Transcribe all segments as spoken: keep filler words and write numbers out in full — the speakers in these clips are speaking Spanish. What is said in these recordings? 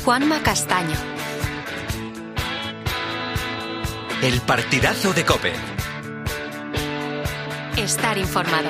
Juanma Castaño. El partidazo de COPE. Estar informado.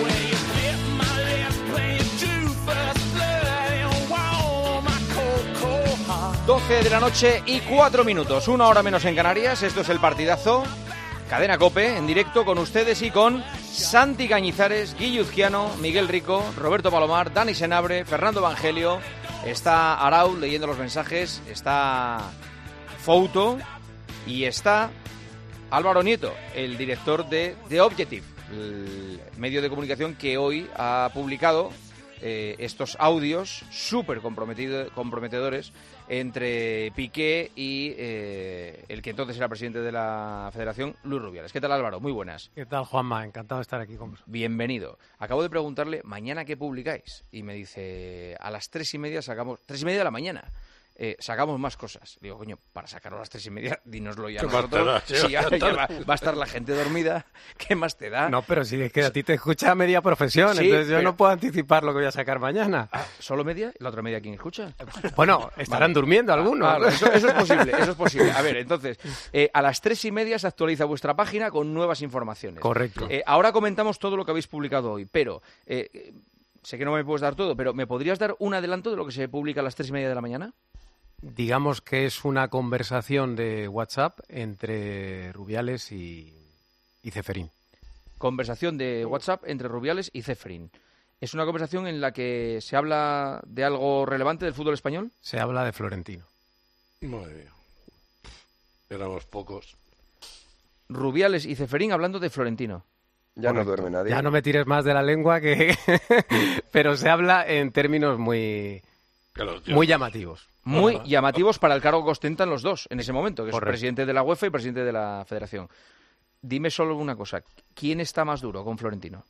doce de la noche y cuatro minutos, una hora menos en Canarias. Esto es el partidazo. Cadena COPE, en directo con ustedes y con Santi Cañizares, Guilluzquiano, Miguel Rico, Roberto Palomar, Dani Senabre, Fernando Evangelio. Está Arau leyendo los mensajes, está Fouto y está Álvaro Nieto, el director de The Objective, el medio de comunicación que hoy ha publicado eh, estos audios súper comprometedores entre Piqué y eh, el que entonces era presidente de la Federación, Luis Rubiales. ¿Qué tal, Álvaro? Muy buenas. ¿Qué tal, Juanma? Encantado de estar aquí con vosotros. Bienvenido. Acabo de preguntarle, ¿mañana qué publicáis? Y me dice, a las tres y media sacamos... Tres y media de la mañana. Eh, sacamos más cosas. Digo, coño, para sacarlo a las tres y media, dínoslo ya nosotros. Si ya, ya va, va a estar la gente dormida, ¿qué más te da? No, pero si es que a ti te escucha media profesión, sí, entonces yo pero... no puedo anticipar lo que voy a sacar mañana. Ah, ¿solo media? ¿La otra media quién escucha? Bueno, estarán vale. durmiendo algunos. Ah, vale. eso, eso es posible, eso es posible. A ver, entonces, eh, a las tres y media se actualiza vuestra página con nuevas informaciones. Correcto. Eh, ahora comentamos todo lo que habéis publicado hoy, pero... Eh, sé que no me puedes dar todo, pero ¿me podrías dar un adelanto de lo que se publica a las tres y media de la mañana? Digamos que es una conversación de WhatsApp entre Rubiales y, y Ceferín. Conversación de WhatsApp entre Rubiales y Ceferín. ¿Es una conversación en la que se habla de algo relevante del fútbol español? Se habla de Florentino. Madre mía. Éramos pocos. Rubiales y Ceferín hablando de Florentino. Ya Correcto. No duerme nadie. Ya no me tires más de la lengua, que pero se habla en términos muy, muy llamativos. Muy llamativos para el cargo que ostentan los dos en ese momento, que Correcto. es presidente de la UEFA y presidente de la Federación. Dime solo una cosa, ¿quién está más duro con Florentino?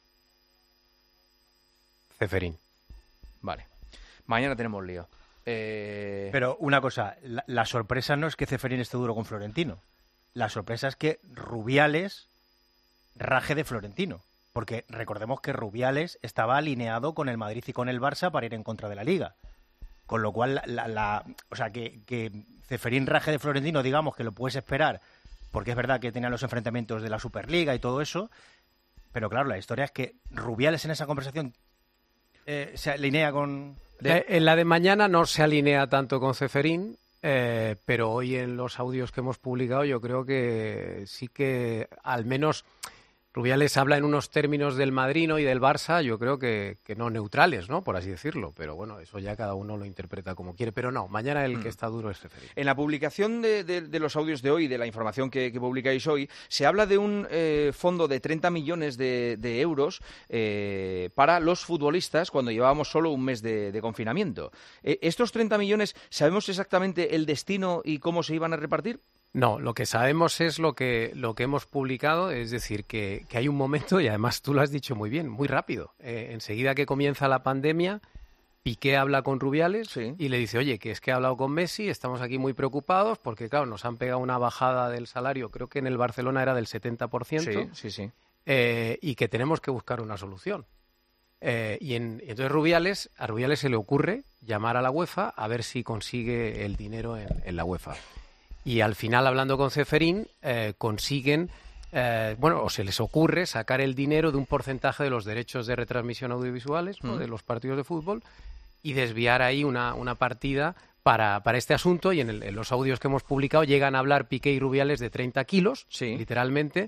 Ceferín. Vale, mañana tenemos lío. Eh... Pero una cosa, la, la sorpresa no es que Ceferín esté duro con Florentino. La sorpresa es que Rubiales raje de Florentino. Porque recordemos que Rubiales estaba alineado con el Madrid y con el Barça para ir en contra de la Liga. Con lo cual, la, la, la, o sea, que, que Ceferín raje de Florentino, digamos que lo puedes esperar, porque es verdad que tenían los enfrentamientos de la Superliga y todo eso, pero claro, la historia es que Rubiales en esa conversación eh, se alinea con... De... En la de mañana no se alinea tanto con Ceferín, eh, pero hoy en los audios que hemos publicado yo creo que sí que al menos... Rubiales habla en unos términos del madrino y del Barça, yo creo que, que no neutrales, ¿no? Por así decirlo. Pero bueno, eso ya cada uno lo interpreta como quiere. Pero no, mañana el mm. que está duro es Ceferín. En la publicación de, de, de los audios de hoy, de la información que, que publicáis hoy, se habla de un eh, fondo de treinta millones de, de euros eh, para los futbolistas cuando llevábamos solo un mes de, de confinamiento. Eh, ¿Estos treinta millones, sabemos exactamente el destino y cómo se iban a repartir? No, lo que sabemos es lo que lo que hemos publicado, es decir, que, que hay un momento, y además tú lo has dicho muy bien, muy rápido. Eh, enseguida que comienza la pandemia, Piqué habla con Rubiales sí. y le dice, oye, que es que he hablado con Messi, estamos aquí muy preocupados porque, claro, nos han pegado una bajada del salario, creo que en el Barcelona era del setenta por ciento, sí, sí, sí. Eh, y que tenemos que buscar una solución. Eh, y, en, y entonces Rubiales, a Rubiales se le ocurre llamar a la UEFA a ver si consigue el dinero en, en la UEFA. Y al final, hablando con Ceferín, eh, consiguen, eh, bueno, o se les ocurre sacar el dinero de un porcentaje de los derechos de retransmisión audiovisuales, ¿no? mm. de los partidos de fútbol, y desviar ahí una, una partida para, para este asunto. Y en, el, en los audios que hemos publicado llegan a hablar Piqué y Rubiales de treinta kilos, sí. literalmente,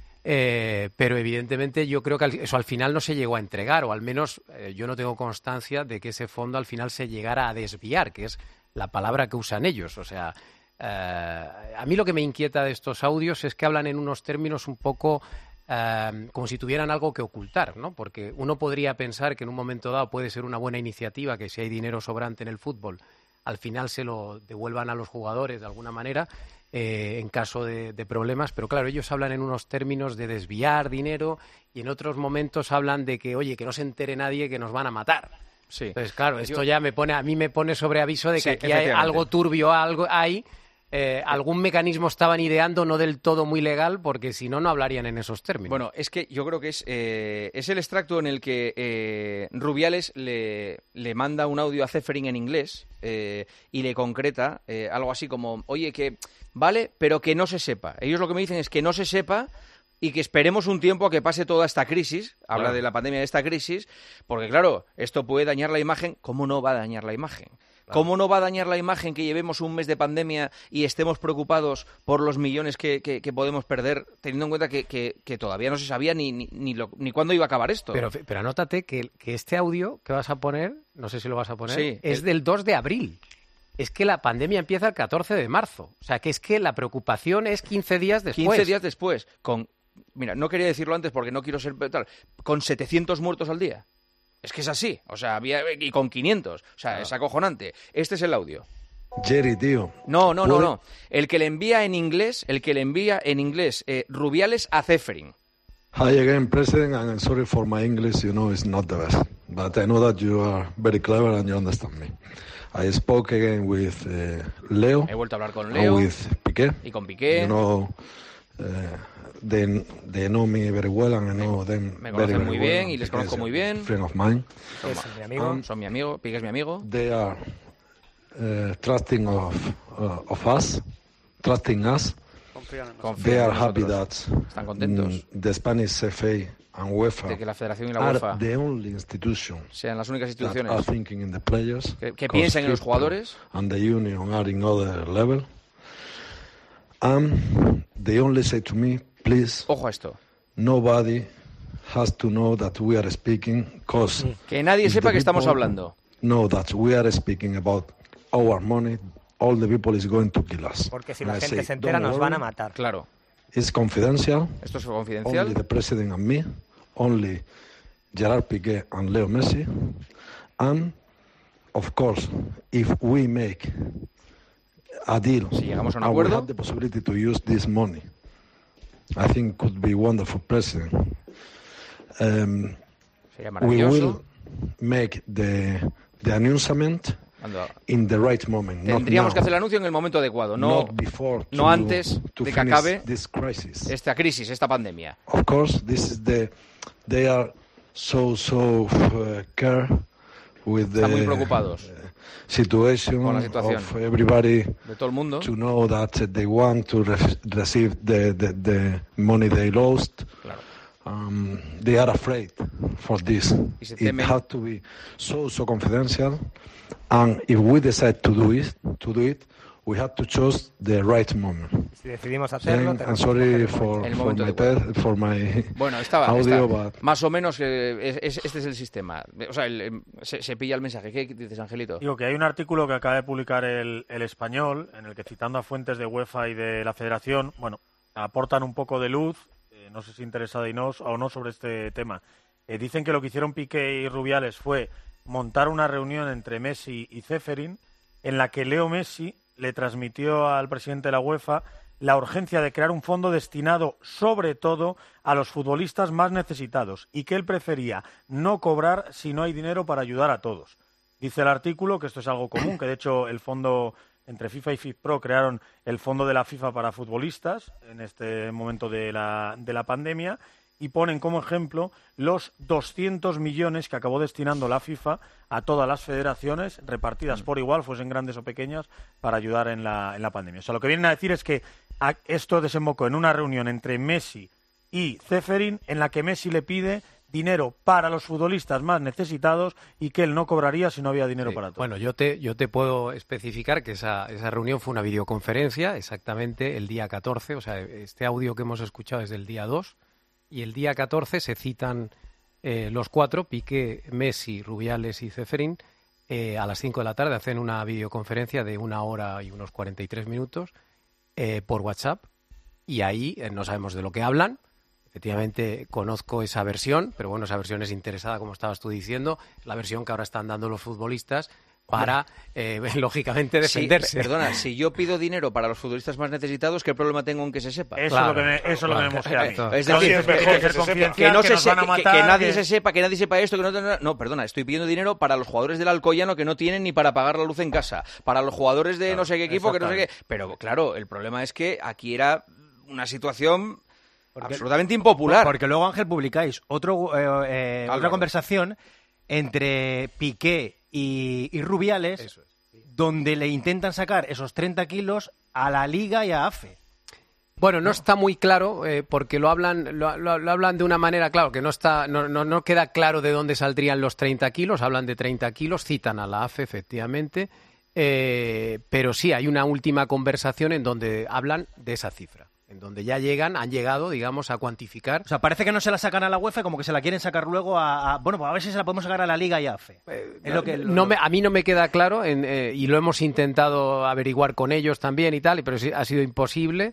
eh, pero evidentemente yo creo que eso al final no se llegó a entregar, o al menos eh, yo no tengo constancia de que ese fondo al final se llegara a desviar, que es la palabra que usan ellos, o sea... Uh, a mí lo que me inquieta de estos audios es que hablan en unos términos un poco uh, como si tuvieran algo que ocultar, ¿no? Porque uno podría pensar que en un momento dado puede ser una buena iniciativa que si hay dinero sobrante en el fútbol al final se lo devuelvan a los jugadores de alguna manera eh, en caso de, de problemas, pero claro, ellos hablan en unos términos de desviar dinero y en otros momentos hablan de que, oye, que no se entere nadie que nos van a matar. Sí. Entonces, claro, esto Yo... ya me pone, a mí me pone sobre aviso de que sí, aquí hay algo turbio, algo hay. eh, algún mecanismo estaban ideando no del todo muy legal, porque si no, no hablarían en esos términos. Bueno, es que yo creo que es, eh, es el extracto en el que eh, Rubiales le, le manda un audio a Ceferin en inglés eh, y le concreta eh, algo así como, oye, que vale, pero que no se sepa. Ellos lo que me dicen es que no se sepa y que esperemos un tiempo a que pase toda esta crisis, habla Claro. de la pandemia de esta crisis, porque claro, esto puede dañar la imagen. ¿Cómo no va a dañar la imagen? ¿Cómo no va a dañar la imagen que llevemos un mes de pandemia y estemos preocupados por los millones que, que, que podemos perder, teniendo en cuenta que, que, que todavía no se sabía ni, ni, ni, lo, ni cuándo iba a acabar esto? Pero, pero anótate que, que este audio que vas a poner, no sé si lo vas a poner, Sí, es el- del dos de abril. Es que la pandemia empieza el catorce de marzo. O sea, que es que la preocupación es quince días después. quince días después, con... Mira, no quería decirlo antes porque no quiero ser tal, con setecientos muertos al día. Es que es así, o sea, había, y con quinientos, o sea, es acojonante. Este es el audio. Jerry, tío. No, no, no, ¿Puede- no. El que le envía en inglés, el que le envía en inglés eh, Rubiales a Ceferin. Hi again, President, and I'm sorry for my English, you know, it's not the best. But I know that you are very clever and you understand me. I spoke again with uh, Leo, He vuelto a hablar con and Leo with Piqué. y con Piqué. You know, uh, they, they know me very well and I know them me very, conocen very muy well, bien and y les Piqué is conozco muy a bien. friend of mine. Es mi amigo. Um, Son mi amigo, Piqué es mi amigo. They are uh, trusting of, uh, of us, trusting us. Confían They are en happy nosotros. that Están contentos mm, the Spanish F A and UEFA de que la Federación y la are UEFA the only institutions sean las únicas that are instituciones thinking in the players, que, que because piensen en los FIFA jugadores. and the union are in other level. And they only say to me, please, Ojo a esto. nobody has to know that we are speaking, because Que nadie if sepa the que estamos people hablando. know that we are speaking about our money, all the people is going to kill us. Porque si And la I gente say, se entera "Don't nos van a worry, matar. Claro. It's confidential. Esto es Only confidencial. the president and me, only Gerard Piqué and Leo Messi, and of course, if we make a deal, Si llegamos a un and we acuerdo. have the possibility to use this money, I think could be wonderful, president. Um, Sería we will maravilloso. make the the announcement Cuando in the right moment. not tendríamos now, que hacer el anuncio en el momento adecuado, no not before no to- antes to de que finish acabe this crisis. esta crisis, esta pandemia. Of course, this is the. They are so so uh, care with the Están muy preocupados situation, con la situación of everybody de todo el mundo. to know that they want to re- receive the, the the money they lost. Claro. Um, they are afraid for this. Y se It temen. has to be so so confidential, and if we decide to do it, to do it, we have to choose the right moment. Si decidimos hacerlo, Then, I'm tenemos que sorry coger el for, momento. El for momento my adecuado. te- for my Bueno, estaba, audio, está. but Más o menos eh, es- es- este es el sistema. O sea, el, em, se, se pilla el mensaje. ¿Qué dices, Angelito? Digo que hay un artículo que acaba de publicar el, el Español, en el que, citando a fuentes de UEFA y de la Federación, bueno, aportan un poco de luz, eh, no sé si interesada y no, o no sobre este tema. Eh, dicen que lo que hicieron Piqué y Rubiales fue montar una reunión entre Messi y Ceferin, en la que Leo Messi le transmitió al presidente de la UEFA la urgencia de crear un fondo destinado sobre todo a los futbolistas más necesitados y que él prefería no cobrar si no hay dinero para ayudar a todos. Dice el artículo que esto es algo común, que de hecho el fondo entre FIFA y FIFPro crearon el fondo de la FIFA para futbolistas en este momento de la, de la pandemia y ponen como ejemplo los doscientos millones que acabó destinando la FIFA a todas las federaciones repartidas por igual, fuesen grandes o pequeñas, para ayudar en la, en la pandemia. O sea, lo que vienen a decir es que a- esto desembocó en una reunión entre Messi y Ceferin en la que Messi le pide dinero para los futbolistas más necesitados y que él no cobraría si no había dinero Sí. para todos. Bueno, yo te, yo te puedo especificar que esa, esa reunión fue una videoconferencia exactamente el día catorce, o sea, este audio que hemos escuchado es del día dos, y el día catorce se citan eh, los cuatro, Piqué, Messi, Rubiales y Ceferin, eh, a las cinco de la tarde hacen una videoconferencia de una hora y unos cuarenta y tres minutos eh, por WhatsApp, y ahí eh, no sabemos de lo que hablan. Efectivamente, conozco esa versión, pero bueno, esa versión es interesada, como estabas tú diciendo, la versión que ahora están dando los futbolistas, para, eh, lógicamente, defenderse. Sí, perdona, si yo pido dinero para los futbolistas más necesitados, ¿qué problema tengo en que se sepa? Eso Claro, es lo que me, eso claro, lo que me emociona a mí. claro. Es decir, es mejor que, que, que no que se nos se- van a que- matar, que nadie que- se sepa, que nadie sepa esto, que no, no, perdona, estoy pidiendo dinero para los jugadores del Alcoyano que no tienen ni para pagar la luz en casa, para los jugadores de Claro, no sé qué equipo que no sé qué, exactamente. pero claro, el problema es que aquí era una situación Porque- absolutamente impopular. Porque luego, Ángel, publicáis otro, eh, eh, Álvaro. otra conversación entre Piqué y, y Rubiales, Eso es. donde le intentan sacar esos treinta kilos a la Liga y a AFE. Bueno, no, está muy claro, eh, porque lo hablan, lo, lo- lo hablan de una manera, claro, que no está, no, no, no queda claro de dónde saldrían los treinta kilos, hablan de treinta kilos, citan a la A F E, efectivamente, eh, pero sí, hay una última conversación en donde hablan de esa cifra, en donde ya llegan, han llegado, digamos, a cuantificar. O sea, parece que no se la sacan a la UEFA, como que se la quieren sacar luego a... a- bueno, pues a ver si se la podemos sacar a la Liga y a AFE. Es lo que- No me- a mí no me queda claro, en, eh, y lo hemos intentado averiguar con ellos también y tal, pero sí, ha sido imposible.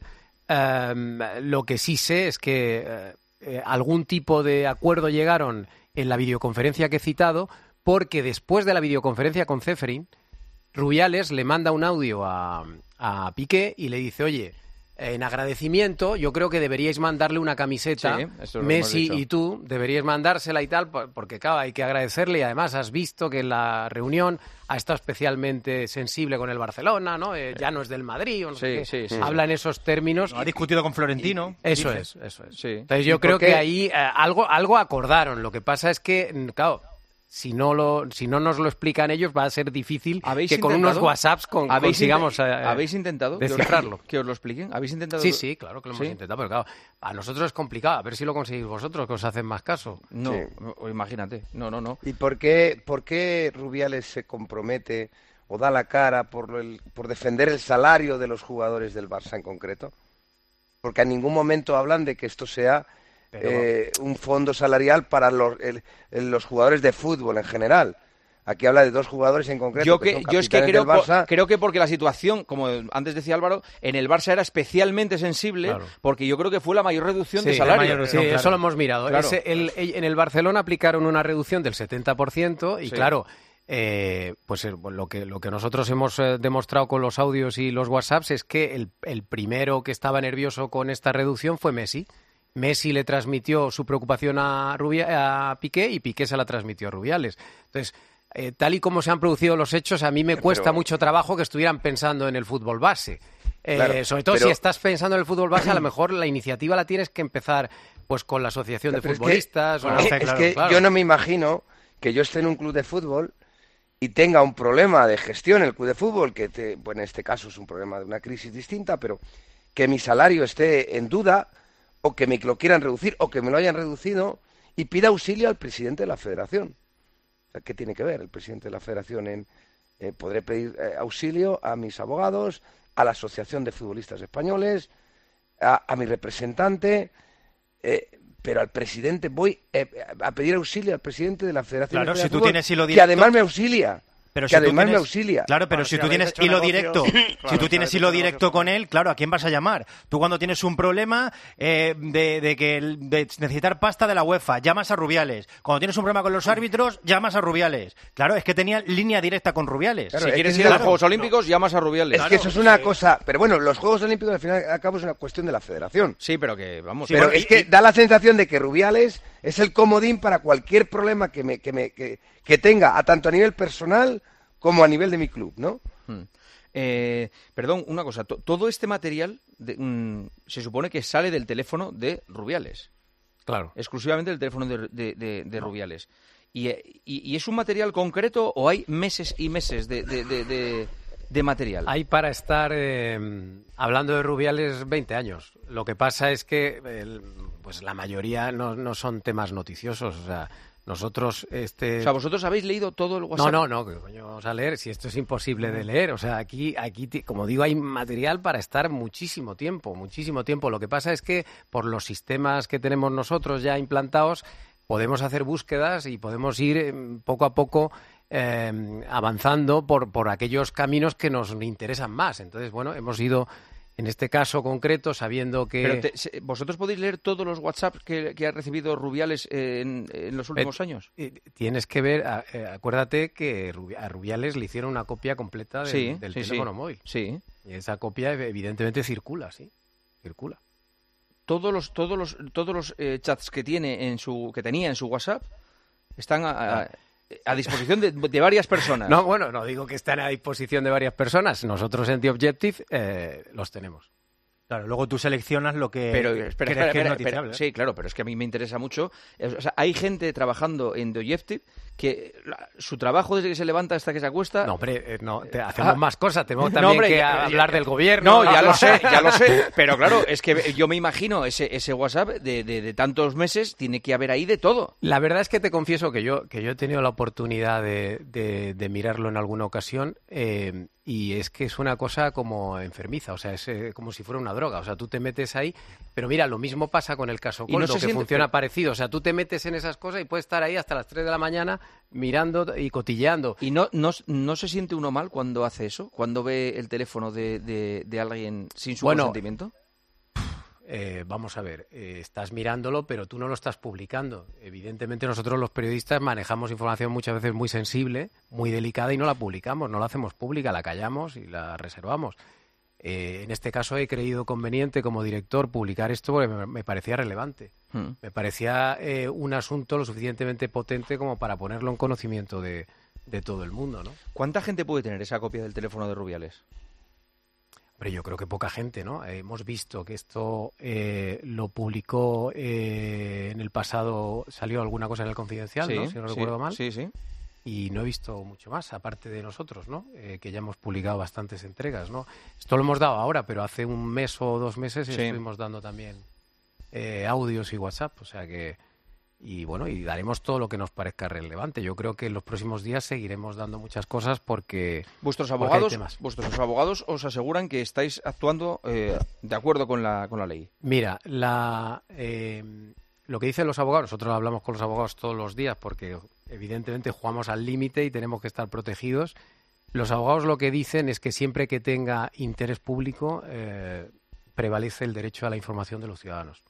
Um, lo que sí sé es que eh, eh, algún tipo de acuerdo llegaron en la videoconferencia que he citado, porque después de la videoconferencia con Ceferin, Rubiales le manda un audio a, a Piqué y le dice, oye, en agradecimiento, yo creo que deberíais mandarle una camiseta, Sí, eso lo hemos Messi dicho. y tú, deberíais mandársela y tal, por- porque claro, hay que agradecerle y además has visto que en la reunión ha estado especialmente sensible con el Barcelona, ¿no? Eh, ya no es del Madrid, o no sé Sí, qué. sí, sí. Habla en esos términos. Ha discutido con Florentino. Eso dice. es, eso es. Sí. Entonces yo ¿Y por creo qué? que ahí eh, algo, algo acordaron. Lo que pasa es que, mm, claro, si no lo, si no nos lo explican ellos, va a ser difícil ¿Habéis que con intentado? unos WhatsApps con, ¿Habéis consigamos inte- eh, ¿Habéis intentado que os- descifrarlo. que os lo expliquen? ¿Habéis intentado? Sí, sí, claro que lo hemos ¿Sí? intentado, pero claro, a nosotros es complicado. A ver si lo conseguís vosotros, que os hacen más caso. No, Sí. o imagínate. No, no, no. ¿Y por qué, por qué Rubiales se compromete o da la cara por, el- por defender el salario de los jugadores del Barça en concreto? Porque en ningún momento hablan de que esto sea Pero- eh, un fondo salarial para los, el- el- los jugadores de fútbol en general. Aquí habla de dos jugadores en concreto. Yo, que que, son yo es que capitanes creo, del Barça. po- creo que porque la situación, como antes decía Álvaro, en el Barça era especialmente sensible, Claro. porque yo creo que fue la mayor reducción de Sí, salario. la mayor reducción, Sí, claro. eso lo hemos mirado. Claro. Ese- el- el- en el Barcelona aplicaron una reducción del setenta por ciento y Sí. claro, eh, pues eh, lo que, lo que nosotros hemos eh, demostrado con los audios y los WhatsApps es que el, el primero que estaba nervioso con esta reducción fue Messi. Messi le transmitió su preocupación a, Rubia- a Piqué y Piqué se la transmitió a Rubiales. Entonces, eh, tal y como se han producido los hechos, a mí me cuesta Pero- mucho trabajo que estuvieran pensando en el fútbol base. Eh, Claro, sobre todo pero- si estás pensando en el fútbol base, a lo mejor la iniciativa la tienes que empezar pues con la asociación de Pero es que- futbolistas. o- Bueno, Es, claro, es que claro. yo no me imagino que yo esté en un club de fútbol y tenga un problema de gestión en el club de fútbol, que te- pues en este caso es un problema de una crisis distinta, pero que mi salario esté en duda o que me lo quieran reducir o que me lo hayan reducido y pida auxilio al presidente de la federación. O sea, ¿qué tiene que ver el presidente de la federación en eh, podré pedir eh, auxilio a mis abogados, a la Asociación de Futbolistas Españoles, a, a mi representante, eh, pero al presidente voy eh, a pedir auxilio al presidente de la Federación Claro, Española si de tú Fútbol, tienes hilo que directo- además me auxilia. Pero que si tú además me tienes- auxilia. Claro, pero Claro, si si tú habéis tienes hecho hilo negocios- directo, Claro, si tú si tienes habéis hilo hecho directo negocios con con- él, claro, ¿a quién vas a llamar? Tú cuando tienes un problema eh, de, de que el- de necesitar pasta de la UEFA, llamas a Rubiales. Cuando tienes un problema con los árbitros, llamas a Rubiales. Claro, es que tenía línea directa con Rubiales. Claro, Si es quieres que ir a los claro, Juegos Olímpicos, llamas a Rubiales. Es que eso es una cosa, pero bueno, los Juegos Olímpicos al final y al cabo es una cuestión de la federación. Sí, pero que, vamos... Pero bueno, es y- que y- da la sensación de que Rubiales es el comodín para cualquier problema que me, que me que, que tenga, a tanto a nivel personal como a nivel de mi club, ¿no? Hmm. Eh, perdón, una cosa. to- Todo este material de- mm, se supone que sale del teléfono de Rubiales. Claro. Exclusivamente del teléfono de, de- de- de Rubiales. Y, eh, y- y es un material concreto o hay meses y meses de, de- de- de- de material? Hay para estar eh, hablando de Rubiales veinte años. Lo que pasa es que el- pues la mayoría no, no son temas noticiosos. O sea, nosotros... este O sea, ¿vosotros habéis leído todo el No, WhatsApp? no, no, que coño vamos a leer, si esto es imposible de leer. O sea, aquí, aquí, ti- como digo, hay material para estar muchísimo tiempo, muchísimo tiempo. Lo que pasa es que por los sistemas que tenemos nosotros ya implantados, podemos hacer búsquedas y podemos ir eh, poco a poco eh, avanzando por, por aquellos caminos que nos interesan más. Entonces, bueno, hemos ido En este caso concreto, sabiendo que... Pero te, se, ¿vosotros podéis leer todos los WhatsApp que, que ha recibido Rubiales en, en los últimos eh, años? Eh, tienes que ver, a, eh, acuérdate que Rubi- a Rubiales le hicieron una copia completa del, Sí, del sí, teléfono sí. móvil. Sí. Y esa copia evidentemente circula, sí, circula. Todos los todos los todos los eh, chats que tiene en su que tenía en su WhatsApp están a, a, a disposición de, de varias personas. No, bueno, no digo que están a disposición de varias personas. Nosotros en The Objective eh, los tenemos. Claro, luego tú seleccionas lo que Pero, crees espera, que espera, es espera, noticiable. espera. Sí, claro, pero es que a mí me interesa mucho. O sea, hay gente trabajando en The Objective que la, su trabajo desde que se levanta hasta que se acuesta... No, hombre, eh, no, te, hacemos Ah. más cosas. Tenemos No, también hombre, que ya- hablar ya- del gobierno. No, ya lo sé, ya lo sé. Pero claro, es que yo me imagino ese, ese WhatsApp de, de, de tantos meses, tiene que haber ahí de todo. La verdad es que te confieso que yo, que yo he tenido la oportunidad de, de, de mirarlo en alguna ocasión eh, y es que es una cosa como enfermiza, o sea, es eh, como si fuera una droga. O sea, tú te metes ahí, pero mira, lo mismo pasa con el caso Y no Coldo, se que siente- funciona parecido. O sea, tú te metes en esas cosas y puedes estar ahí hasta las tres de la mañana mirando y cotilleando. ¿Y no, no, no se siente uno mal cuando hace eso? ¿Cuando ve el teléfono de, de, de alguien sin su Bueno, consentimiento? Eh, vamos a ver, eh, estás mirándolo, pero tú no lo estás publicando. Evidentemente nosotros los periodistas manejamos información muchas veces muy sensible, muy delicada y no la publicamos, no la hacemos pública, la callamos y la reservamos. Eh, en este caso he creído conveniente como director publicar esto porque me, me parecía relevante. Hmm. Me parecía eh, un asunto lo suficientemente potente como para ponerlo en conocimiento de, de todo el mundo, ¿no? ¿Cuánta gente puede tener esa copia del teléfono de Rubiales? Hombre, yo creo que poca gente, ¿no? Eh, hemos visto que esto eh, lo publicó eh, en el pasado, salió alguna cosa en el Confidencial, ¿no? Si no sí, recuerdo mal. Sí, sí. Y no he visto mucho más, aparte de nosotros, ¿no? Eh, que ya hemos publicado bastantes entregas, ¿no? Esto lo hemos dado ahora, pero hace un mes o dos meses Sí. estuvimos dando también eh, audios y WhatsApp, o sea que... Y bueno, y daremos todo lo que nos parezca relevante. Yo creo que en los próximos días seguiremos dando muchas cosas porque... Vuestros porque hay abogados, temas. vuestros abogados os aseguran que estáis actuando eh, de acuerdo con la, con la ley. Mira, la, eh, lo que dicen los abogados, nosotros hablamos con los abogados todos los días porque evidentemente jugamos al límite y tenemos que estar protegidos. Los abogados lo que dicen es que siempre que tenga interés público eh, prevalece el derecho a la información de los ciudadanos.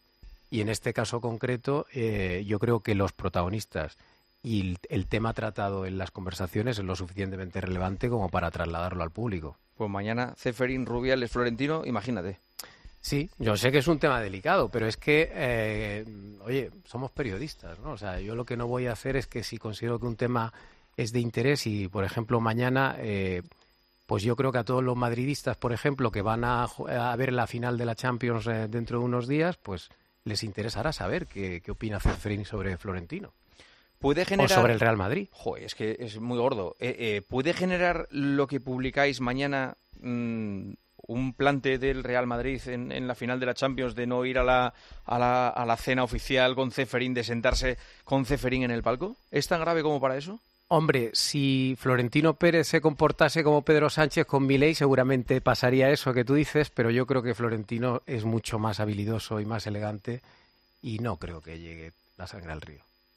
Y en este caso concreto eh, yo creo que los protagonistas y el, el tema tratado en las conversaciones es lo suficientemente relevante como para trasladarlo al público. Pues mañana Ceferín, Rubiales, Florentino, imagínate. Sí, yo sé que es un tema delicado, pero es que, eh, oye, somos periodistas, ¿no? O sea, yo lo que no voy a hacer es que si considero que un tema es de interés y, por ejemplo, mañana, eh, pues yo creo que a todos los madridistas, por ejemplo, que van a, a ver la final de la Champions eh, dentro de unos días, pues les interesará saber qué, qué opina Ceferín sobre Florentino. Puede generar... O sobre el Real Madrid. Joder, es que es muy gordo. Eh, eh, ¿Puede generar lo que publicáis mañana mmm, un plante del Real Madrid en, en la final de la Champions de no ir a la, a, la, a la cena oficial con Ceferín, de sentarse con Ceferín en el palco? ¿Es tan grave como para eso? Hombre, si Florentino Pérez se comportase como Pedro Sánchez con Milei, seguramente pasaría eso que tú dices, pero yo creo que Florentino es mucho más habilidoso y más elegante y no creo que llegue la sangre al río.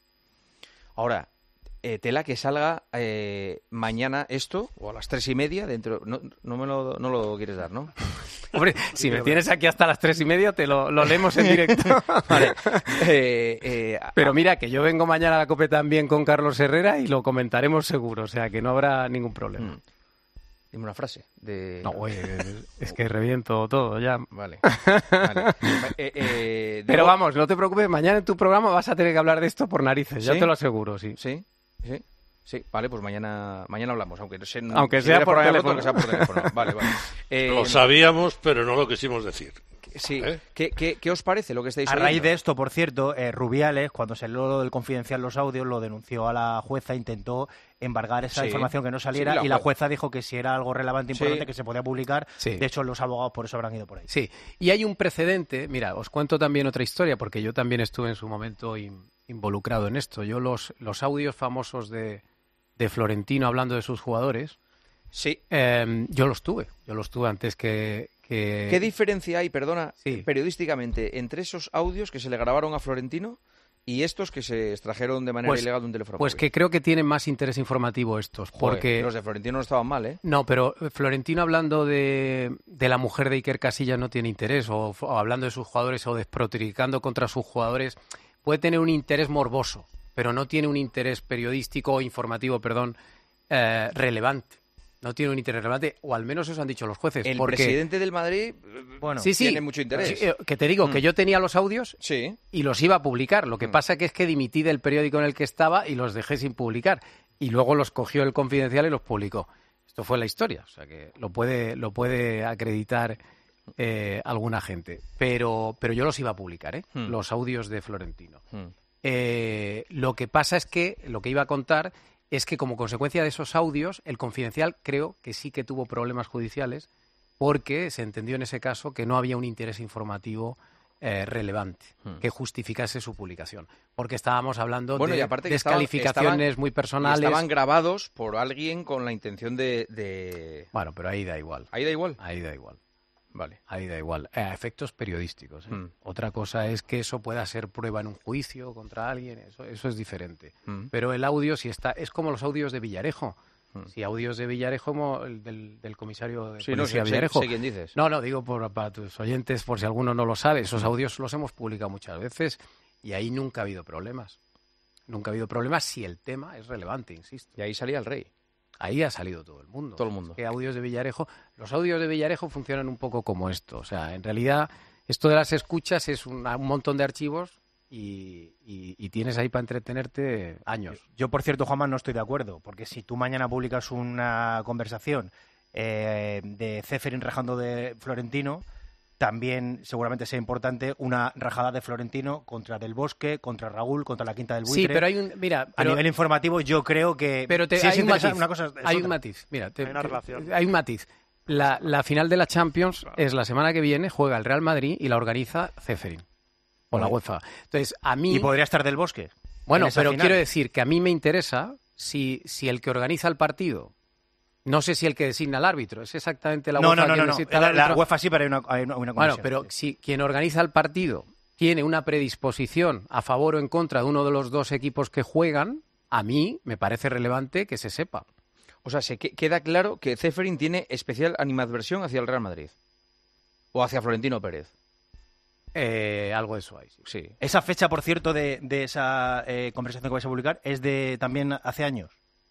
Ahora, eh, tela que salga eh, mañana esto, o a las tres y media, dentro... No, no me lo, no lo quieres dar, ¿no? Hombre, si me tienes aquí hasta las tres y media, te lo, lo leemos en directo. Vale. Eh, eh, Pero mira, que yo vengo mañana a la COPE también con Carlos Herrera y lo comentaremos seguro, o sea que no habrá ningún problema. Mm. Dime una frase. De... No, güey, es que reviento todo ya. Vale. vale. Eh, eh, Pero digo... vamos, no te preocupes, mañana en tu programa vas a tener que hablar de esto por narices, ¿Sí? ya te lo aseguro, sí. Sí, sí. Sí, vale, pues mañana mañana hablamos, aunque no sé, aunque si sea eres por ahí al teléfono. otro, que sea por teléfono. Vale, vale. Eh, Lo sabíamos, pero no lo quisimos decir. Sí. ¿Eh? ¿Qué, qué, ¿Qué os parece lo que estáis A oyendo? raíz de esto, por cierto, eh, Rubiales, cuando salió lo del Confidencial los audios, lo denunció a la jueza, intentó embargar esa Sí. información que no saliera Sí, la y la juez- jueza dijo que si era algo relevante e importante Sí. que se podía publicar. Sí. De hecho, los abogados por eso habrán ido por ahí. Sí, y hay un precedente, mira, os cuento también otra historia, porque yo también estuve en su momento in- involucrado en esto. Yo los, los audios famosos de, de Florentino hablando de sus jugadores, Sí. eh, yo los tuve, yo los tuve antes que... que... ¿Qué diferencia hay, perdona, Sí. periodísticamente, entre esos audios que se le grabaron a Florentino y estos que se extrajeron de manera Pues- ilegal de un teléfono Pues móvil. que creo que tienen más interés informativo estos, Joder, porque... los de Florentino no estaban mal, ¿eh? No, pero Florentino hablando de, de la mujer de Iker Casillas no tiene interés, o, o hablando de sus jugadores o desprotricando contra sus jugadores, puede tener un interés morboso, pero no tiene un interés periodístico o informativo, perdón, eh, relevante. No tiene un interés relevante, o al menos eso han dicho los jueces. El porque... presidente del Madrid Bueno, sí, sí, tiene mucho interés. Sí, eh, que te digo, Mm. que yo tenía los audios Sí. y los iba a publicar. Lo que Mm. pasa que es que dimití del periódico en el que estaba y los dejé sin publicar. Y luego los cogió el Confidencial y los publicó. Esto fue la historia. O sea que lo puede, lo puede acreditar eh, alguna gente. Pero, pero yo los iba a publicar, ¿eh? Mm. Los audios de Florentino. Mm. Eh, lo que pasa es que, lo que iba a contar es que como consecuencia de esos audios, el Confidencial creo que sí que tuvo problemas judiciales porque se entendió en ese caso que no había un interés informativo eh, relevante Hmm. que justificase su publicación. Porque estábamos hablando Bueno, y de aparte que estaban- descalificaciones estaban- muy Y personales. estaban grabados por alguien con la intención de... de... Bueno, pero ahí da igual. Ahí da igual. Ahí da igual. Vale. Ahí da igual. A efectos periodísticos. ¿eh? Hmm. Otra cosa es que eso pueda ser prueba en un juicio contra alguien. Eso, eso es diferente. Mm. Pero el audio, si está, es como los audios de Villarejo. Mm. Si audios de Villarejo, mo- el del, del comisario de Sí, no, policía sé, sé- Villarejo. sé quién dices. No, no, digo por, para tus oyentes, por si alguno no lo sabe. Esos audios los hemos publicado muchas veces y ahí nunca ha habido problemas. Nunca ha habido problemas si el tema es relevante, insisto. Y ahí salía el rey. Ahí ha salido todo el mundo. Todo el mundo. Es que audios de Villarejo, los audios de Villarejo funcionan un poco como esto. O sea, en realidad, esto de las escuchas es una- un montón de archivos y, y- y tienes ahí para entretenerte años. Yo, por cierto, Juanma, no estoy de acuerdo, porque si tú mañana publicas una conversación eh, de Ceferín rajando de Florentino, también seguramente sea importante una rajada de Florentino contra Del Bosque, contra Raúl, contra la Quinta del Buitre. Sí, pero hay un... Mira, A pero- nivel informativo yo creo que Pero te, sí es hay, un interesante matiz, una cosa, es hay otra. un matiz. Mira, te- Hay una te- relación. hay un matiz. La, la final de la Champions es la semana que viene, juega el Real Madrid y la organiza Ceferín. O la Vale. UEFA. Entonces, a mí... Y podría estar Del Bosque. Bueno, en esa pero final. quiero decir que a mí me interesa si, si el que organiza el partido, no sé si el que designa al árbitro, es exactamente la No, UEFA no, no, quien no, no. designa al La, la árbitro. UEFA sí, pero hay una, hay una, una Bueno, comisión, pero sí. si quien organiza el partido tiene una predisposición a favor o en contra de uno de los dos equipos que juegan, a mí me parece relevante que se sepa. O sea, se que- queda claro que Ceferín tiene especial animadversión hacia el Real Madrid. O hacia Florentino Pérez. Eh, algo de eso hay. Sí. Sí. Esa fecha, por cierto, de, de esa eh, conversación que vais a publicar es de también hace años.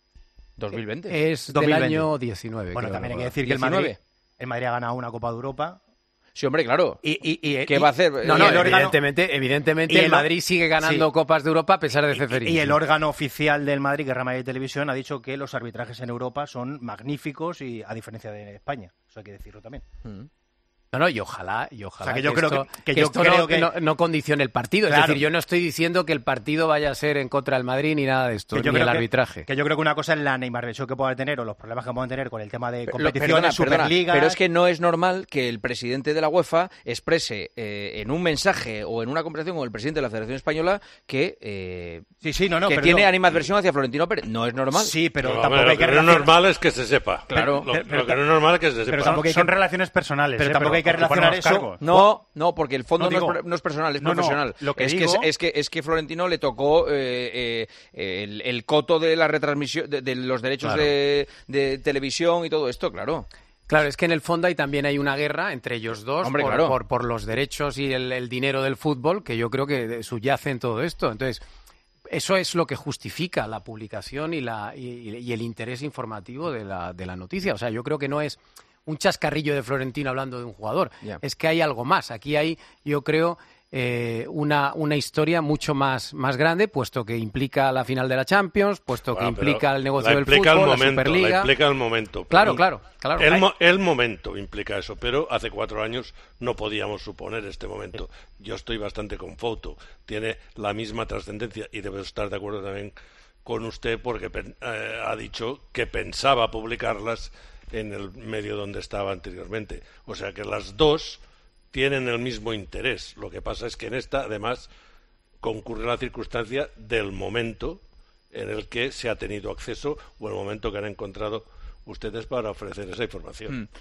dos mil veinte. Es dos mil veinte. del año diecinueve. Bueno, creo también hay que recordar. decir que el diecinueve. Madrid, el Madrid ha ganado una Copa de Europa. Sí, hombre, claro. Y, y, y- ¿Qué y- va a hacer? No, Y no, el órgano- evidentemente, evidentemente y el el- Madrid sigue ganando sí. Copas de Europa a pesar de Ceferín. Y el órgano oficial del Madrid, que es Real Madrid Televisión, ha dicho que los arbitrajes en Europa son magníficos y a diferencia de España. Eso hay que decirlo también. Mm. No, no, y ojalá, y ojalá O sea, que yo creo esto, que- que yo esto creo no, que- no, no condicione el partido. Claro. Es decir, yo no estoy diciendo que el partido vaya a ser en contra del Madrid ni nada de esto, Que yo ni creo el que- arbitraje. Que yo creo que una cosa es la Neymarversión que pueda tener o los problemas que puedan tener con el tema de Pero- competiciones, perdona, perdona, Superliga. pero es que no es normal que el presidente de la UEFA exprese eh, en un mensaje o en una conversación con el presidente de la Federación Española que, eh, Sí, sí, no, no, que pero tiene no. animadversión hacia Florentino Pérez. No es normal. Sí, pero Pero, tampoco hombre, hay que lo que no es relacionar- normal es que se sepa. Claro. Lo, Pero- pero- lo que no es normal es que se sepa. pero tampoco hay Son que- relaciones personales. pero ¿eh? tampoco hay que porque relacionar ponemos eso- cargos. No, no, porque el fondo No, no, digo- es, per- no es personal, es no, no, profesional. lo que es, digo- que, es, es que es que Florentino le tocó eh, eh, el, el coto de la retransmisión, de, de los derechos Claro. de, de televisión y todo esto, claro. Claro, es que en el fondo ahí también hay una guerra entre ellos dos Hombre, por, claro. por, por los derechos y el, el dinero del fútbol, que yo creo que subyace en todo esto. Entonces, eso es lo que justifica la publicación y, la, y, y el interés informativo de la, de la noticia. O sea, yo creo que no es un chascarrillo de Florentino hablando de un jugador. Ya. Es que hay algo más. Aquí hay, yo creo, eh, una, una historia mucho más, más grande, puesto que implica la final de la Champions, puesto que Bueno, pero implica el negocio la del implica fútbol, el la momento, Superliga. La implica el momento. Claro, Pero claro, claro. El, Hay- mo- el momento implica eso, pero hace cuatro años no podíamos suponer este momento. Yo estoy bastante con Fouto. Tiene la misma trascendencia y debo estar de acuerdo también con usted porque pen- eh, ha dicho que pensaba publicarlas en el medio donde estaba anteriormente. O sea que las dos tienen el mismo interés. Lo que pasa es que en esta, además, concurre la circunstancia del momento en el que se ha tenido acceso o el momento que han encontrado ustedes para ofrecer esa información. Mm.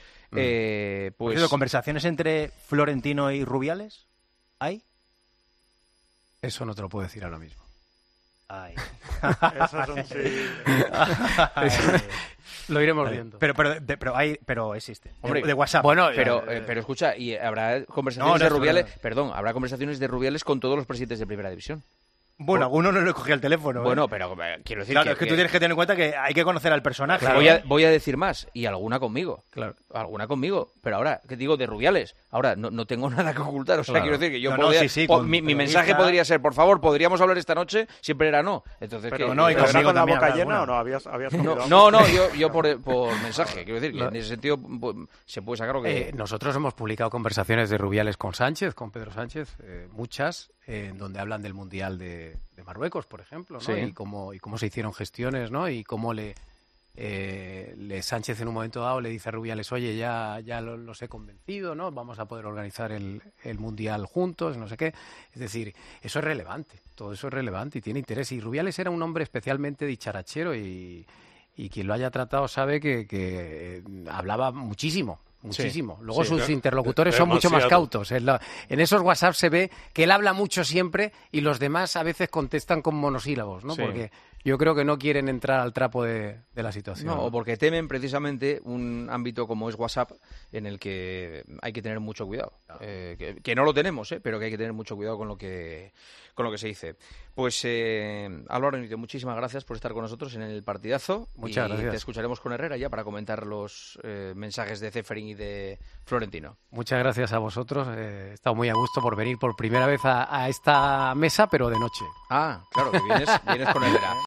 Eh, Por pues cierto, ¿conversaciones entre Florentino y Rubiales? ¿Hay? Eso no te lo puedo decir ahora mismo. Ay. Eso es un sí. Lo iremos Vale. viendo. Pero, pero, de- pero, hay, pero existe. De- Hombre, de WhatsApp. Bueno, Eh, pero, eh, eh, pero escucha, y habrá conversaciones No, no, de es Rubiales, verdad. perdón, habrá conversaciones de Rubiales con todos los presidentes de Primera División. Bueno, alguno no le cogía el teléfono. ¿eh? Bueno, pero eh, quiero decir claro, que, es que tú tienes que tener en cuenta que hay que conocer al personaje. voy, a, voy a decir más, y alguna conmigo. Claro. Alguna conmigo. Pero ahora, ¿qué digo de Rubiales? Ahora, no, no tengo nada que ocultar. O sea, Claro. quiero decir que yo No, no, podría- sí, sí, po- con mi, mi periodista- mensaje podría ser, por favor, podríamos hablar esta noche, siempre era no. Entonces, Pero que- no, y ¿pero era conmigo con la también boca habrá llena alguna. o no? ¿Habías, habías No, comido no, algo? no, yo, yo por, por mensaje. Quiero decir que Lo- en ese sentido pues, se puede sacar lo que... Eh, nosotros hemos publicado conversaciones de Rubiales con Sánchez, con Pedro Sánchez, eh, muchas, eh, en donde hablan del Mundial de, de Marruecos, por ejemplo, ¿no? Sí. Y cómo y cómo se hicieron gestiones, ¿no? Y cómo le, eh, le Sánchez en un momento dado le dice a Rubiales, oye, ya, ya lo- los he convencido, ¿no? Vamos a poder organizar el, el Mundial juntos, no sé qué. Es decir, eso es relevante, todo eso es relevante y tiene interés. Y Rubiales era un hombre especialmente dicharachero y, y quien lo haya tratado sabe que, que eh, hablaba muchísimo. Muchísimo. Luego sí, sus claro. interlocutores son mucho más Demasiado. cautos. En, la- en esos WhatsApp se ve que él habla mucho siempre y los demás a veces contestan con monosílabos, ¿no? Sí. Porque yo creo que no quieren entrar al trapo de, de la situación. No, o porque temen precisamente un ámbito como es WhatsApp en el que hay que tener mucho cuidado. Eh, que, que no lo tenemos, ¿eh? Pero que hay que tener mucho cuidado con lo que con lo que se dice. Pues eh, Álvaro Benito, muchísimas gracias por estar con nosotros en el partidazo. Muchas y gracias. te escucharemos con Herrera ya para comentar los eh, mensajes de Ceferín y de Florentino. Muchas gracias a vosotros. Eh, he estado muy a gusto por venir por primera vez a, a esta mesa, pero de noche. Ah, claro, que vienes, vienes con Herrera.